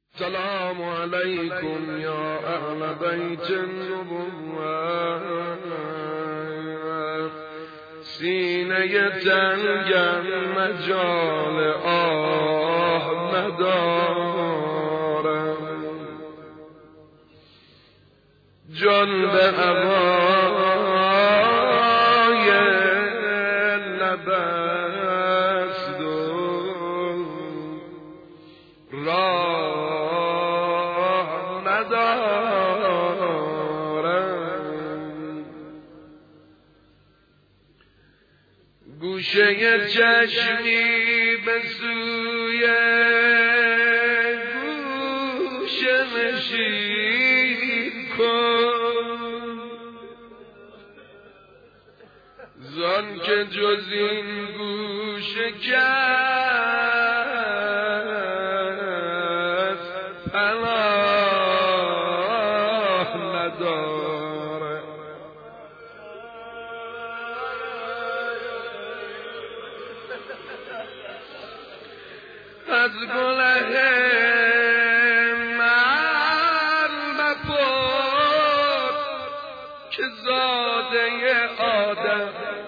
سلام علیکم یا اهل بیت النبوة، سینه تنگم مجال آه ندارم، جان به هوای لبست و راه ندارم، گوشه چشمی به سوی گوشه نشین کن، زان که جز این گوشه کس پناه نداره. از گله من مپرس که زاده آدم،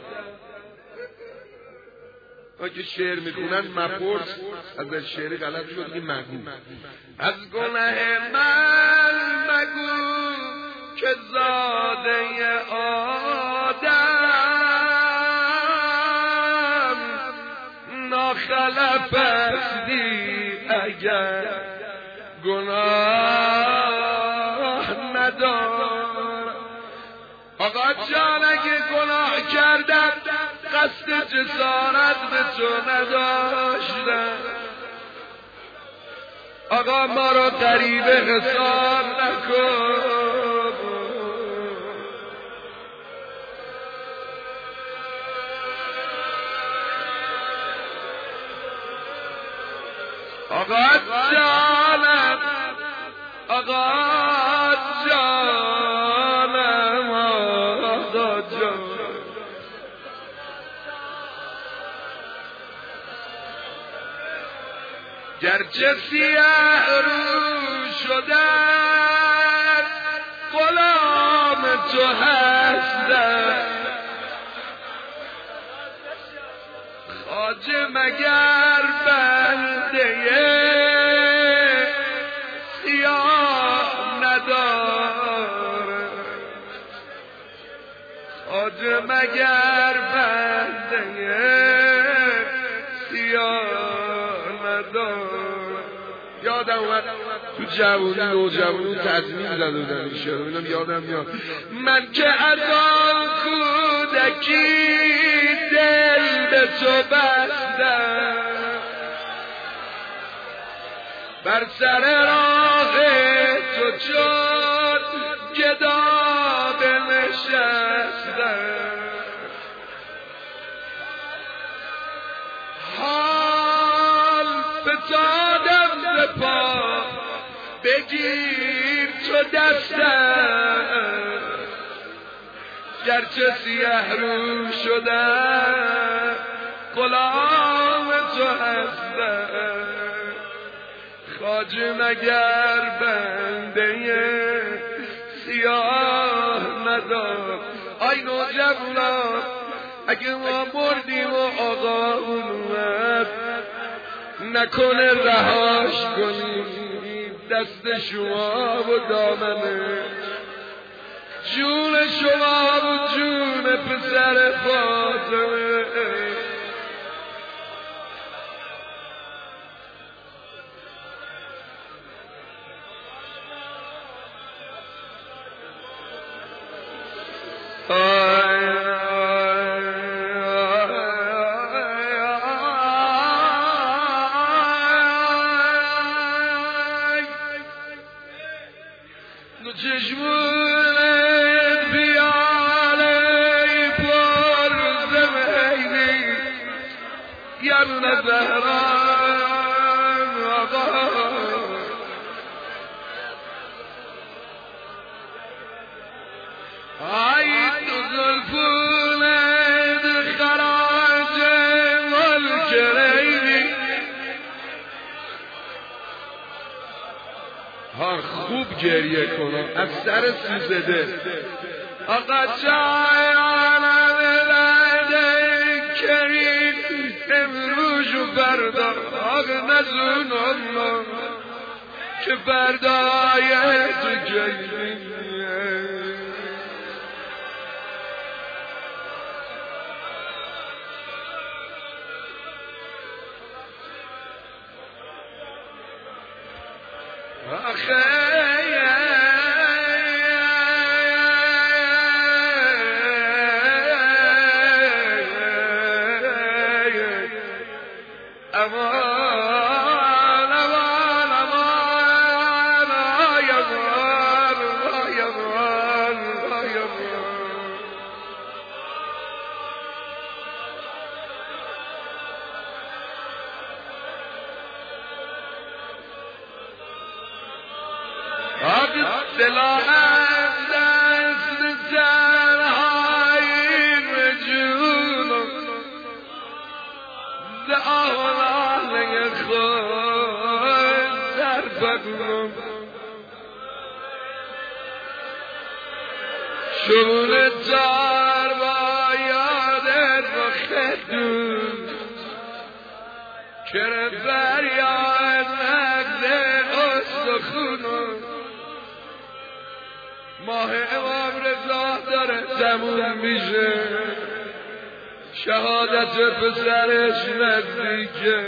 اگه شعر میخونن مپرس از شعر غلط شد که مگو، از گله من مگو که زاده آدم ناخلف استی اگر گناه ندارم. آقا جان اگه گناه کردم قصد جسارت به تو نداشتم، آقا ما رو غریب حساب نکن. آقا جانم، آقا جانم، آقا جانم، گرچه سیاه رو شدن غلام تو هستم، خواجه مگر بنده سیاه نداره، خواجه مگر بنده سیاه نداره. یادم اومد تو جوونی نوجوانی تضمین زده بودن این شعر، ببینم یادم میاد. من که از آن کودکی دل به تو بستم، بر سر راه تو چون گدا بنشستم، حال فتادم ز پا بگیر تو دستم، گرچه سیه رو شدم غلام تو هستم، خواجه مگر بنده سیاه ندار. آی نوجوانا اگه ما مردیم و آقا اومد نکنه رهاش کنیم، دست شما و دامنه جون شما و جون پسر فاطمه. ها خوب گریه کنم از سر سوزده آقا جایانم لده کریم امروز و بردا آقا نزونم که بردای تو گریه آخه سلاحم دست جرهای رجون ز آهنای خود در بگم شون جار با یادت و خدون که فریاد نگذه استخونم ماه امام رضا داره تموم میشه شهادت پسرش نزدیکه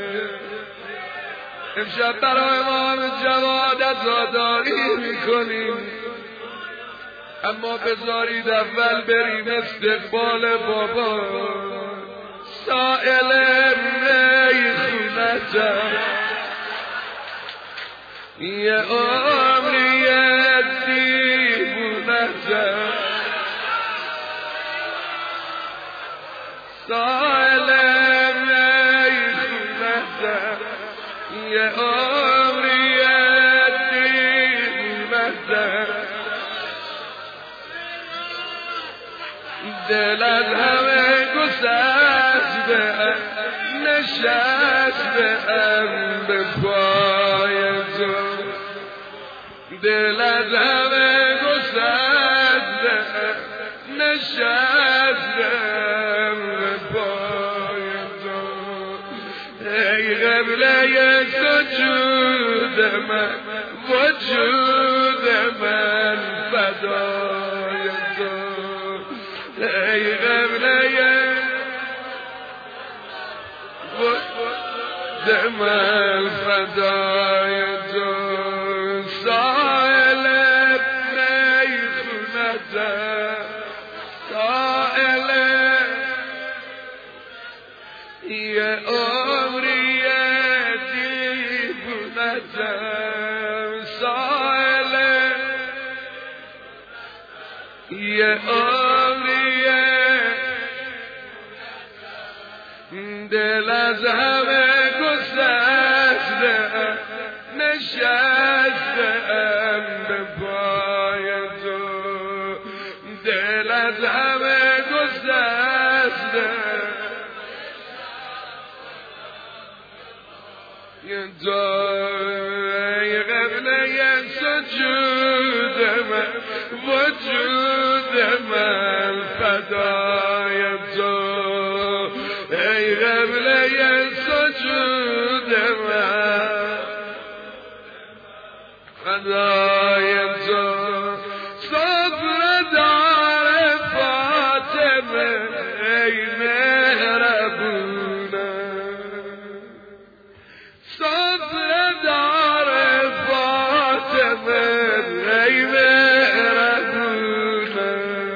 امشب برای امام جواد عزاداری میکنیم اما بذارید اول بریم استقبال بابا سائل میخونتم یه عمری سائل میخونتم یه عمری دیمتم دل از همه گسسته نشسته به پای تو دل از همه گسسته نشستم به پای تو ای قبله سجود من وجود من فدای تو ای قبله وجود من فدای تو سائل میخونتم سائل یه عمری دیوونتم سائل یه عمری دل از همه گسسته نشستم به پای تو دل از همه گسسته یه جای قبله سجود من وجود من فدای تو ای قبله سجود من فدای تو صبر دار فاطمه ای مهربونه صبر دار فاطمه ای مهربونه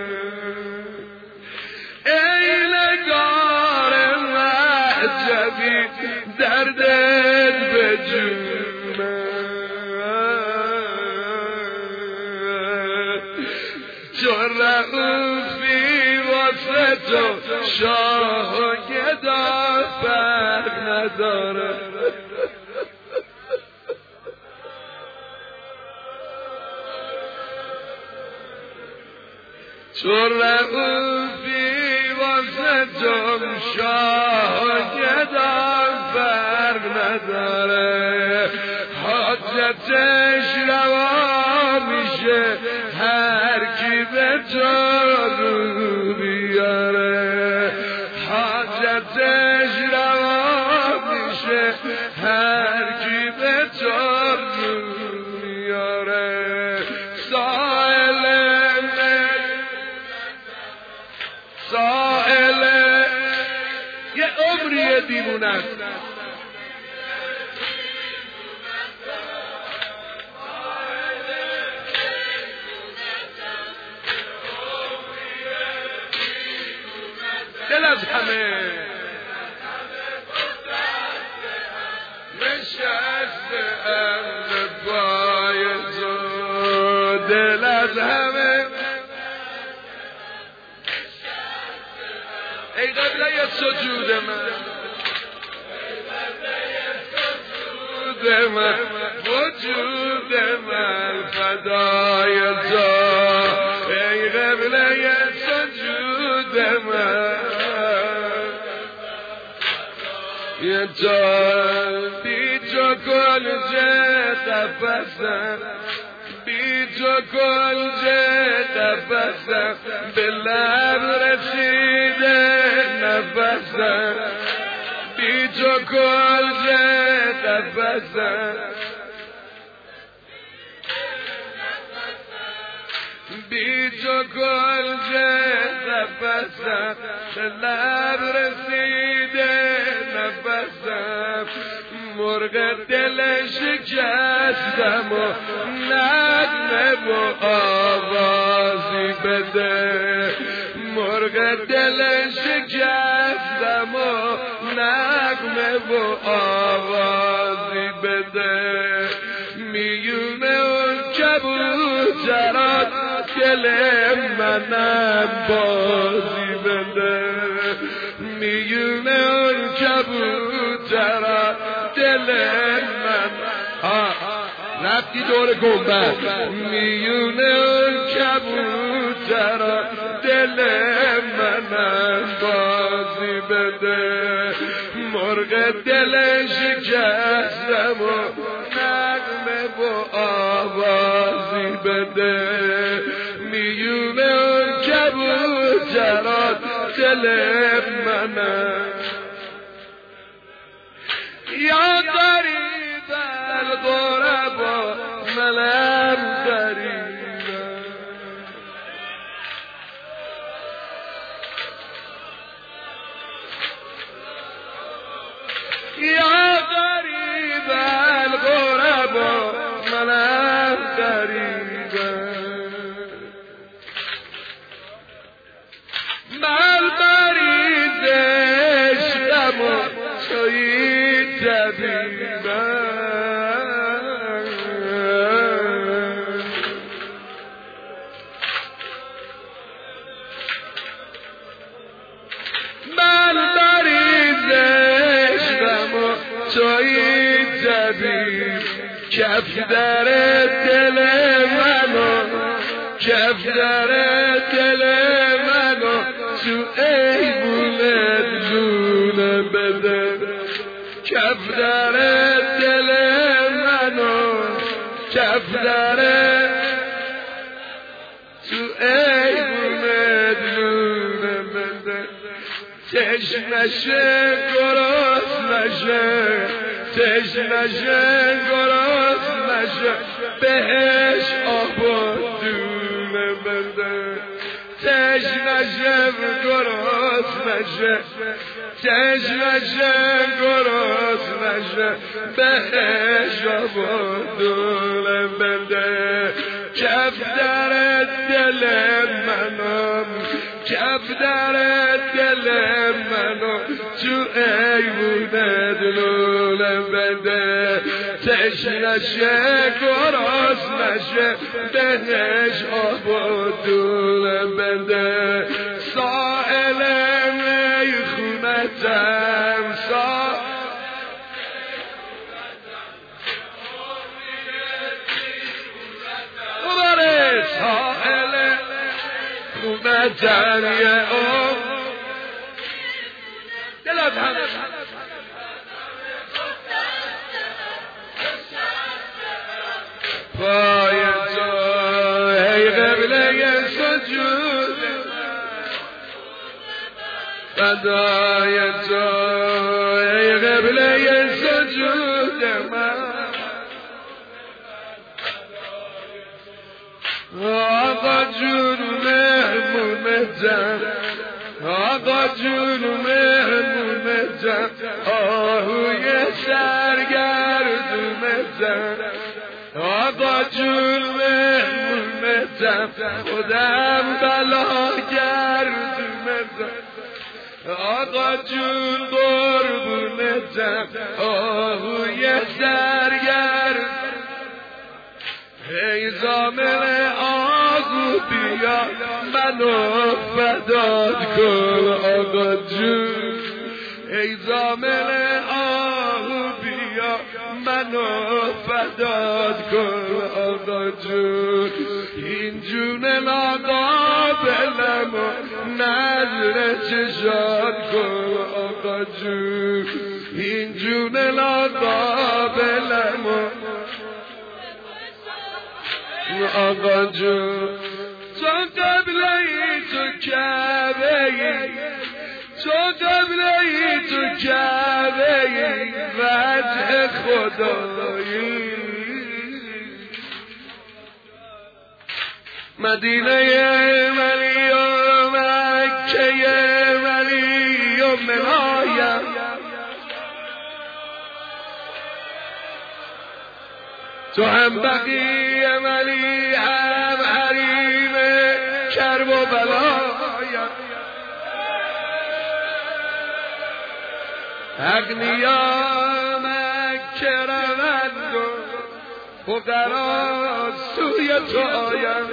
ای نگار معجبی دردت به جونه چون رئوفی واسه تو شاه و گدا فرق نداره چون رئوفی واسه تو شاه و گدا فرق نداره حاجت حاجتش روا میشه هر کی به تو رو بیاره حاجتش روا میشه هر کی به تو رو بیاره سائل یه عمری دیوونت دل از همه نشسته ام پای تو دل از همه ای قبله سجود من وجود من فدای تو ای قبله سجود من یه تو بی تو کلجه تفسم بی تو کلجه تفسم به لب رسیده نفسم بی تو کلجه تفسم بی تو کلجه تفسم به لب رسیده نفسم مرغ دل شکستم و نغمه و آوازی بده مرغ دل شکستم و نغمه و آوازی بده میونه اون کبوترات دل منم بازی بده میونه اون کبوترات دل من رفتی دور گنبد میونه اون کبوترات دل منم بازی بده مرغ دل شکستم و نغمه و آوازی بده میونه اون کبوترات دل منم یا غریب الغربا منم غریبم یا غریب الغربا منم غریبم من مریض عشقم و تویی طبیبم من مریض عشقم و تویی طبیب کف در دل منو کف در دل منو تو ایبونت جونه بده کف در دل منو کف در تو ایبونت جونه بده تشنشه گرسنشه تشنشه گرسنشه بهش آب و دونه بده تشنشه گرسنشه تشنشه گرسنشه بهش آب و دونه بده کف در دل منم کف در دل منو تو ایوونه دلوله بده تشنشه گرسنشه بهش آب و دونه بده سائل میخونتم سائل خونتم یه دلت همه پای تو ای قبله سجود فدای تو ای قبله سجود من آقا جون مهمونتم آقا جون مهمونتم آهوی سرگردونتم آقا جون مهمونتم خودم بلاگردونتم آقا جون قربونتم آهوی سرگردونتم ای زامن آهو بیا منو فدات کن آقا جون ای زامن آهو بیا منو فدات کن آقا جون این جون ناقابلمو نظر چشات کن آقا جون این جون ناقابلمو آقا جون تو قبله تو کعبه تو قبله تو کعبه وجه خدایی مدینه منی و مکه منی و منایم تو هم بقیه منی هم حریم کرب و بلایم اغنیا مکه روند و فقرا سوی تو آیم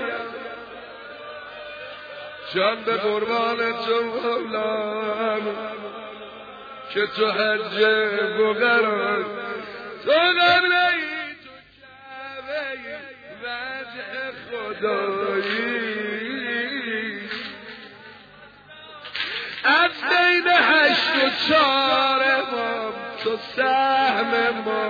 جان به قربان تو مولام که تو حج فقرا تو قبله وجه خدایی از بین 8 و 4 امام تو سهم ما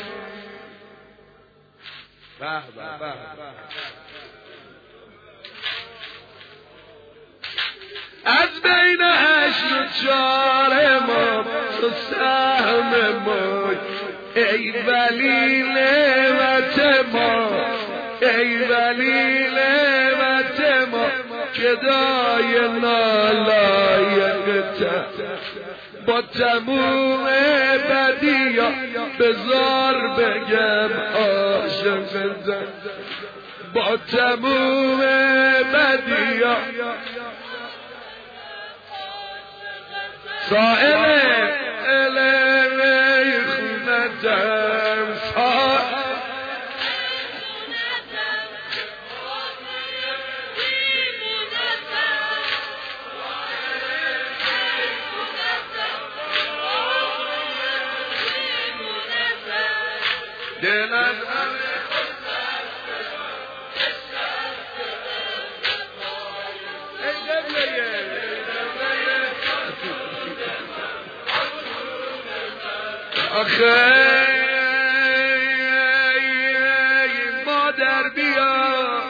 از بین 8 و 4 امام تو سهم ما ای ولی نعمت ما ای ولی نعمت ما که دای نالایقت با تموم بدیا بزار بگم عاشقتم با تموم بدیا سائل الی خونتم آخه مادر بیا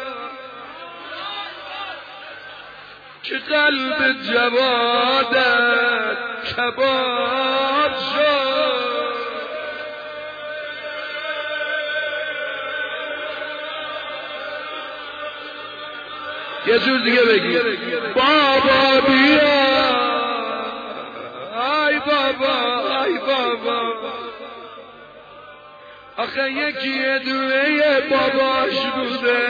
که قلب جوادت کباب شد یه جور دیگه بگی بابا بیا ای بابا ای بابا آخه یکی دوه باباش بوده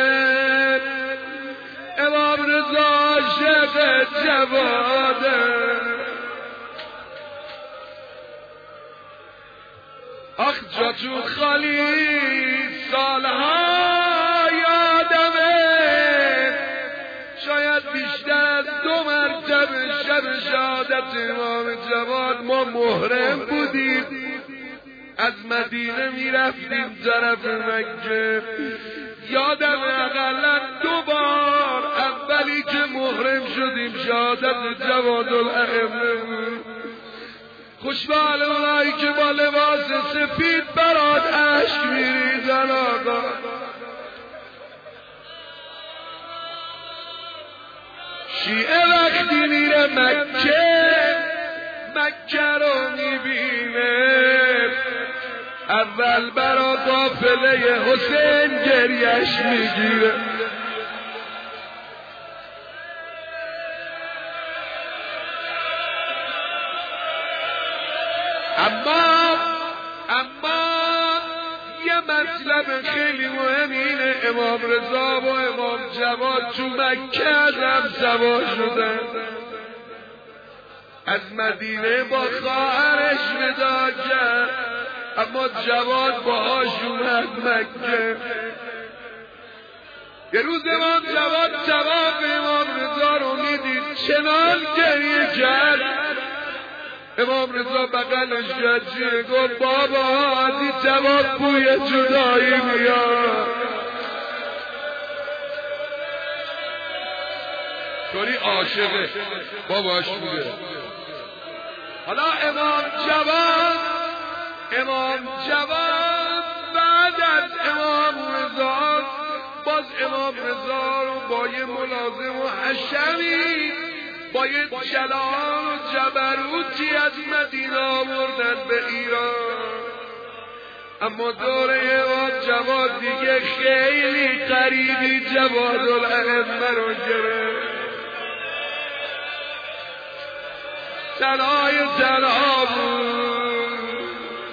امام رضا عاشق جواده آخ جا تو خالی سالها یادمه شاید بیشتر از 2 مرتبه شب شهادت امام جواد ما محرم بودیم از مدینه میرفتیم طرف مکه یادم اقلا 2 بار اولی که محرم شدیم شهادت جوادالائمه خوشبال اونایی که با لباس سفید برات اشک میریزن آقا شیعه وقتی میره مکه رو میبینه اول برا قافله حسین گریش میگیره. اما یه مطلب خیلی مهم اینه، امام رضا و امام جواد تو مکه هم سوار شدن، از مدینه با خواهرش وداع کرد، اما جواد باهاش اومد مکه. یه روز امام جواد جواب امام رضا رو میدید، چنان گریه کرد. امام رضا بغلش جدیه گفت بابا از این جواب بوی جدایی میاد. طوری عاشقه باباش بوده. حالا امام جواد بعد از امام رضا باز امام رضا رو با یه ملازم و حشمی با یه جلال و جبروتی از مدینه آوردن به ایران. اما دوره امام جواد دیگه خیلی قریبی جوادالائمه رو گرفت. تنها بود،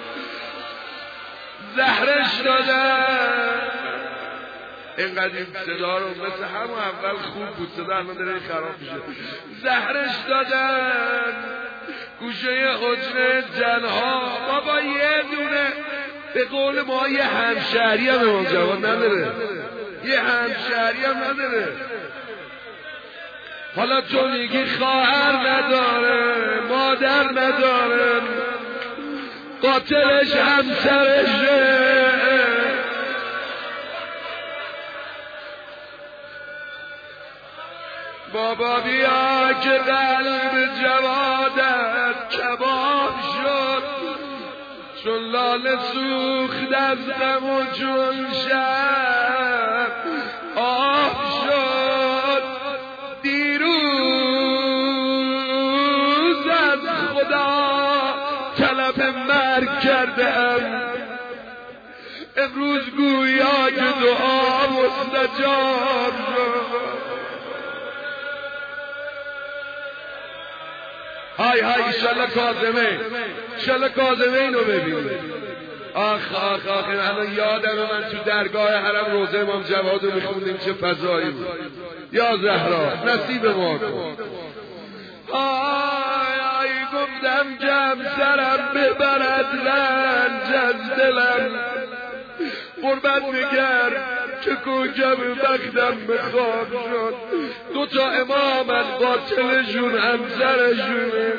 زهرش دادن. اینقدر این صدا رو مثل همون اول خوب بود، صدا الان داره خراب میشه. زهرش دادن گوشه حجره جنها. بابا یه دونه به قول ما یه همشهری هم امام جواد نداره، یه همشهری هم نداره. حالا تو میگی خواهر نداره، مادر نداره، قاتلش همسرشه. بابا بیا که قلب جوادت کباب شد، چون لاله سوخت از غم و چون شب آب شد. دیروز از خدا طلب مرگ کردم، امروز گویا که دعا مستجاب شد. های ایشالله کاظمه اینو ببینید. آخ الان یادم من تو درگاه حرم روزه امام جواد رو میخوندیم، چه فضایی بود. یا زهرا نصیب ما کن. آی گفتم جم سرم ببرد رنج از دلم، قربت نگر که کوکب بختم به خواب شد. دوتا امامن قاتلشون همسرشونه.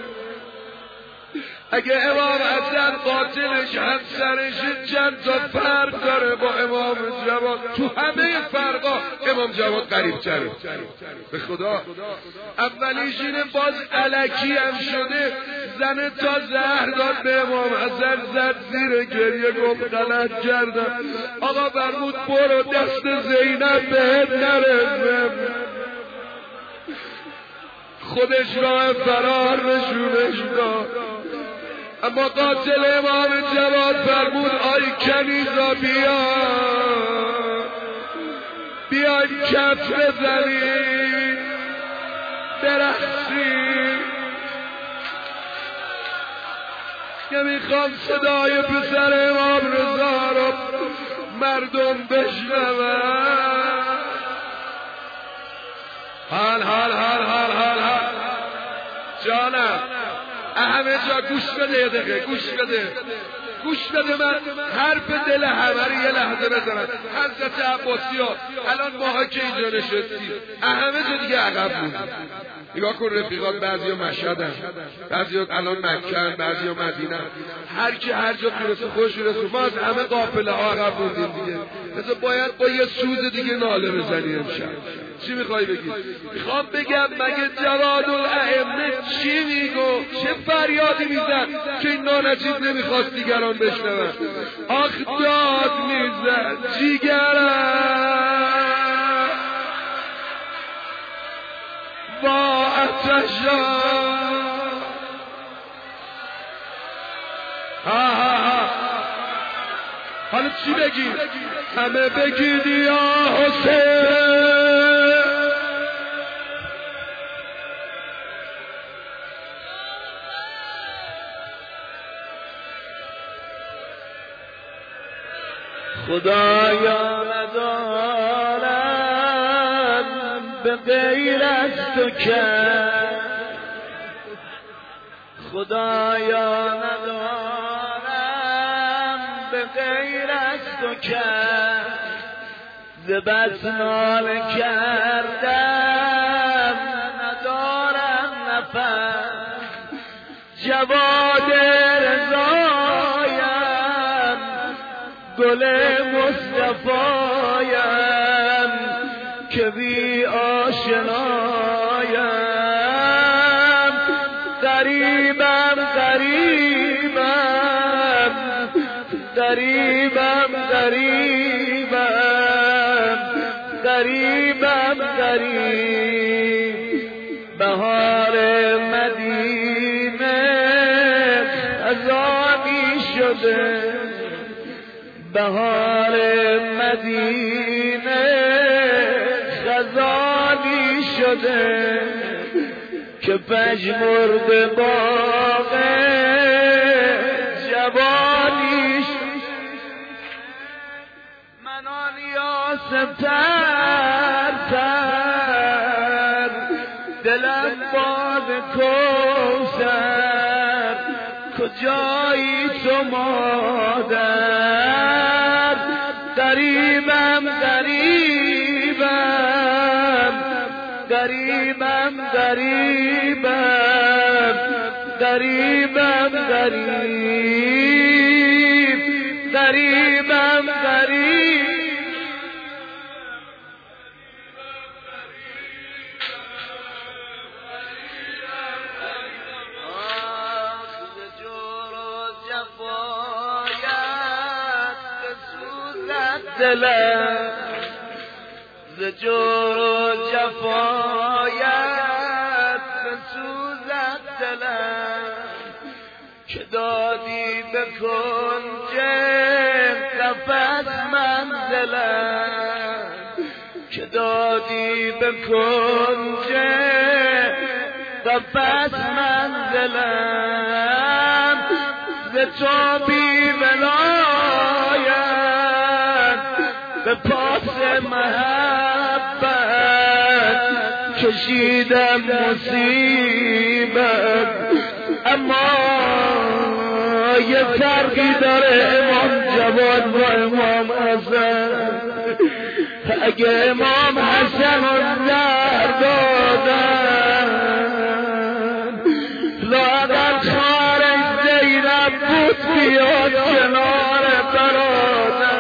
اگه امام حسن قاتلش همسرش چند تا فرق داره با امام جواد، تو همه فرقا امام جواد قریب تره به خدا. اولیش اینه باز الکی هم شده، زن تا زهر داد به امام حسن، زد زیر گریه گفت غلط کردم. آقا فرمود برو دست زینب بهت نرسم. خودش راه فرار نشونش داد. اما قاتل امام جواد فرمود آی کنیزا بیاین کف بزنید برقصید که میخوام صدای پسر امام رضا رو مردم بشنون. حال جانم همه جا گوش بده، یه دقیقه گوش بده من حرف دل همه رو یه لحظه بزنم. حضرت عباسی ها الان ماها که اینجا نشستیم همه جا دیگه عقب بود. نگاه کن رفیقات، بعضی ها مشهدن، بعضی ها الان مکن، بعضی ها مدینه، هر کی هر جا میرسه خوش میرسه. ما از همه قافله ها عقب بودیم دیگه. مثلا باید با یه سوز دیگه ناله بزنی امشب. چی میخوای بگی؟ میخوام بگم مگه جوادالائمه چی میگو؟ چه فریادی میزد که این نانجیب نمیخواست دیگران بشنون؟ آخ داد میزد جیگرم، شاه حالا چی بگی؟ همه بگید یا حسین خدایا ندارم به غیر از تو کرد خدایا ندارم به غیر از تو کرد ز بس ناله کردم ندارم نفس جواد رضایم گل مصطفایم که بی آشنایم غریبم غریبم غریبم غریبم غریبم غریب بهار مدینه خزانی شده بهار مدینه خزانی شده که پژمرده باغ جوانیش من آن یاسم تر دلم باد کوثر کجایی تو مادر غریبم غریبم غریبم غریبم غریبم غریب غریبم غریب دلم ز جور و جفایت بسوزد دلم که دادی به کنج قفس منزلم که دادی به کنج قفس منزلم ز تو بی ولایت به پاس محبت کشیدم مصیبت اما یه فرقی داره امام جواد و امام حسن اگه امام حسن رو زهر دادن لااقل خارج زینب بود بیاد کنار برادر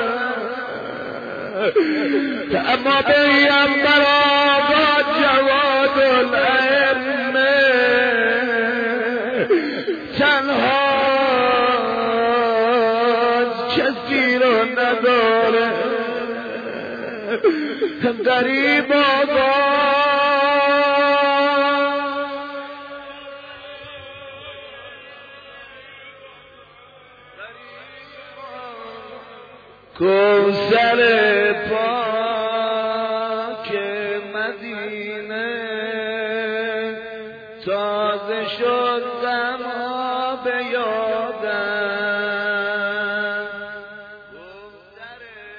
اما پیغمبر آقا جواد الائمه تنهاست کسی رو نداره غریب آقا کوثر پاک مدینه تازه شد دمها به یادم کوثر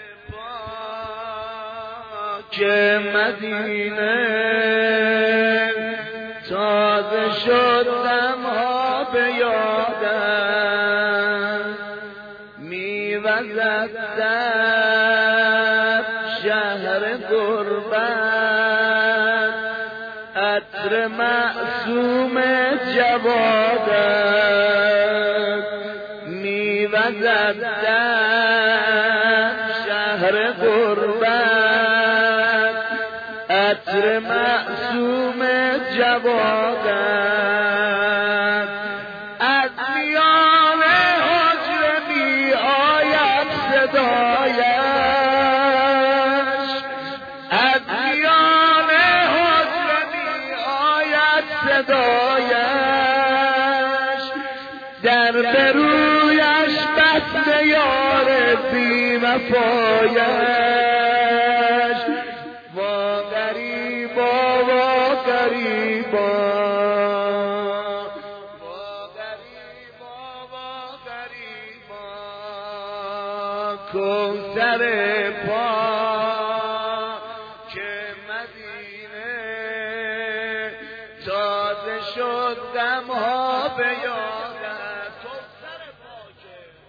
پاک مدینه تازه شد دمها به یادم میوزد در شهر غربت عطر معصوم جوادت میوزد در شهر غربت عطر معصوم جوادت از میان حجره می آید صدایش از میان حجره می آید صدایش در برویش بسته یار بی وفایش وا غریبا وا غریبا وا غریبا وا غریبا کوثر پاک مدینه تازه شد دمها به یادت کوثر پاک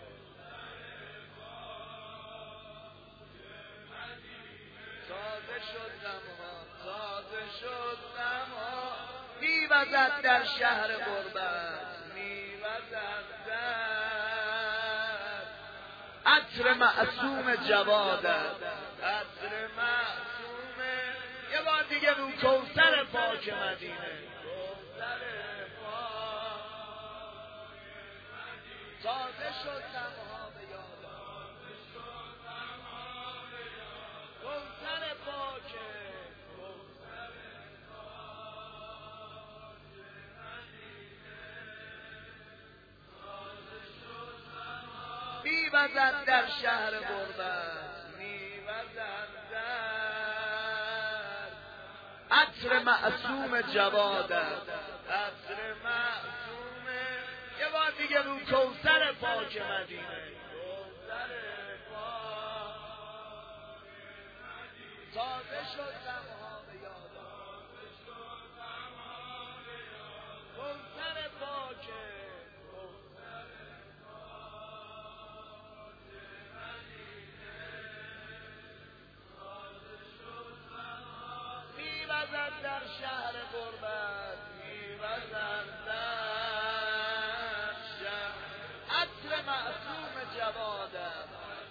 تازه شد دمها تازه شد دمها میوزد در شهر غربت میوزد در عطر معصوم جوادت عطر معصوم یه بار دیگه رو کوثر پاک مدینه کوثر پاک تازه شد دمها به یادم کوثر پاک میوزد در شهر غربت میوزد در عطر معصوم جوادت عطر معصوم یه بار دیگه رو کوثر پاک مدینه کوثر پاک تازه شد دمها به یادم کوثر پاک میوزد در شهر غربت میوزد در شهر عطر معصوم جوادت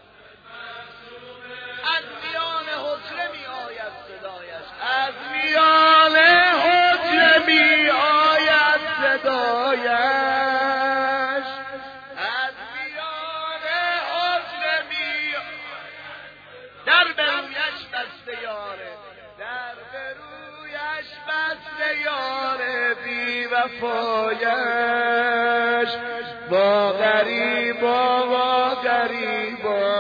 از میان حجره می آید صدایش از میان حجره می آید صدایش از میان حجره می در برویش بسته یاره در برویش بسته یار بی وفایش با غریبا با غریبا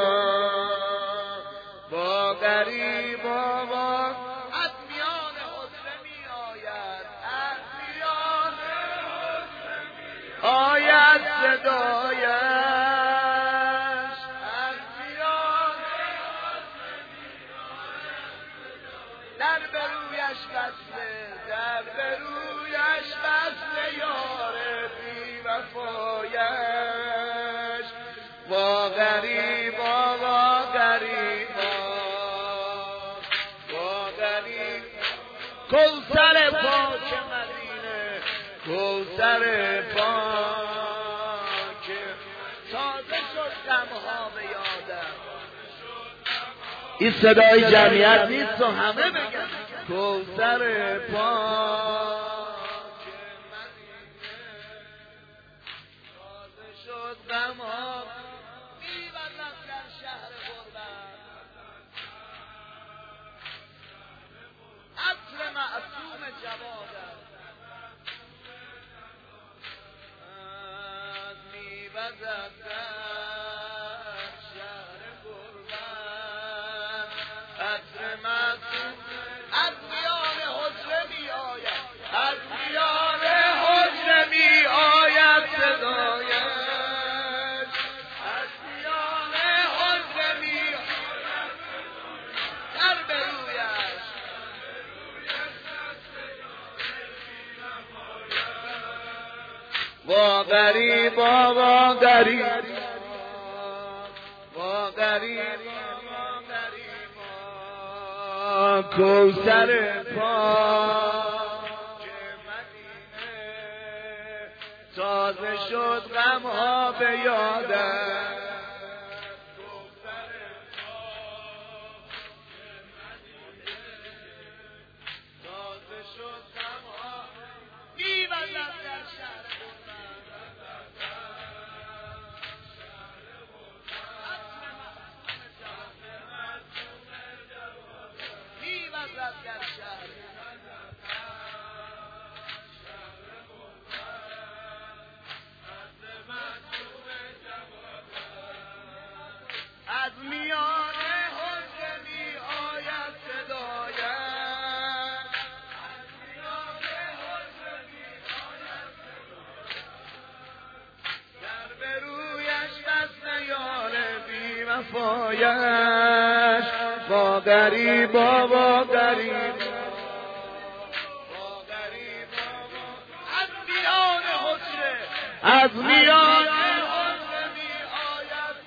با غریبا با از میان حجره می آید از میان حجره می آید صدایش از میان در برویش بسته در برویش بسته یار بی وفایش وا غریبا وا غریبا وا غریبا کوثر پاک مدینه کوثر پاک تازه شد دمها به یادم این صدای جمعیت نیست و همه بگن کوثر پاک مدینه تازه شد دمها میوزد در شهر غربت عطر معصوم جوادت میوزد در شهر غربت عطر معصوم از میان حجره می آید از میان حجره می آید صدایش از میان حجره می آید در برویش وا غریبا وا غریبا وا غریبا کوثر پاک مدینه تازه شد غمها به یادم کوثر پاک مدینه تازه شد غمها میوزد در شهر در شهر وا غریبا وا غریبا از میان حجره می آید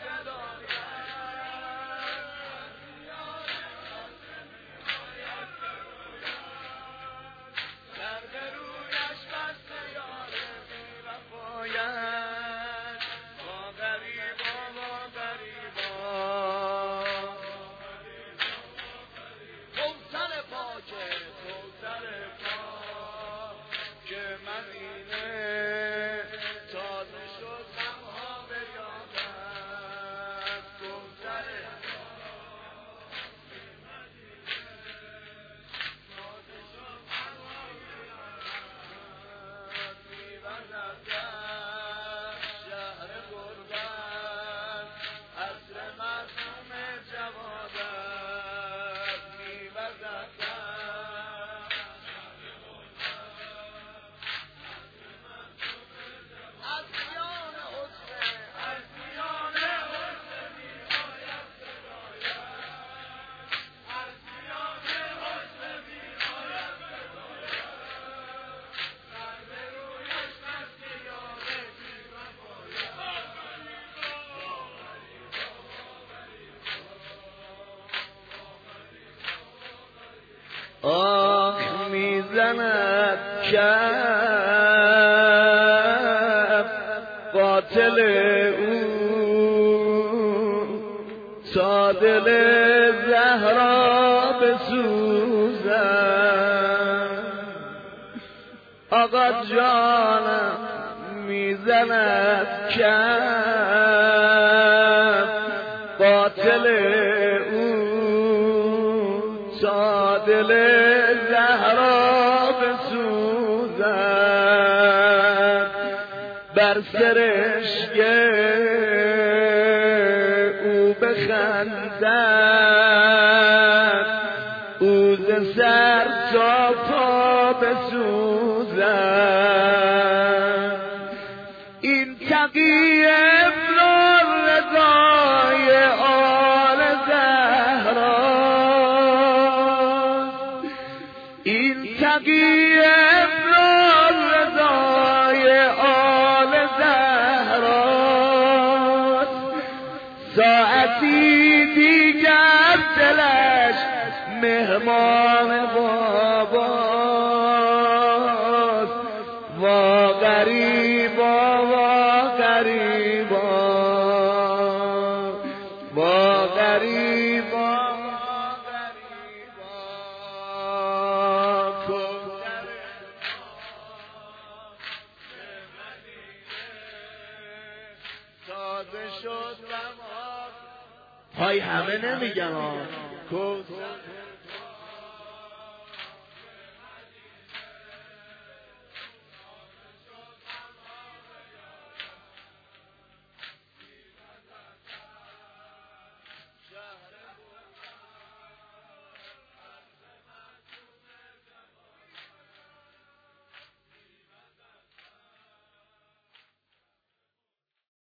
در به رویش بسته یار بی وفایت وا غریبا وا غریبا کوثر پاکه کوثر پاک مدینه آخ میزند کف قاتل او تا دل زهرا بسوزد آقا جانم میزند کف قاتل او تا دل زهرا بسوزد بر سرشگه او بخندد او ز سر تا پا بسوزد این تقی ابن الرضای آل زهرا این تقی ابن الرضای آل زهراست ساعتی دیگر دلش مهمان باباست وا غریبا وا غریبا وا غریبا پای همه نمیگم ها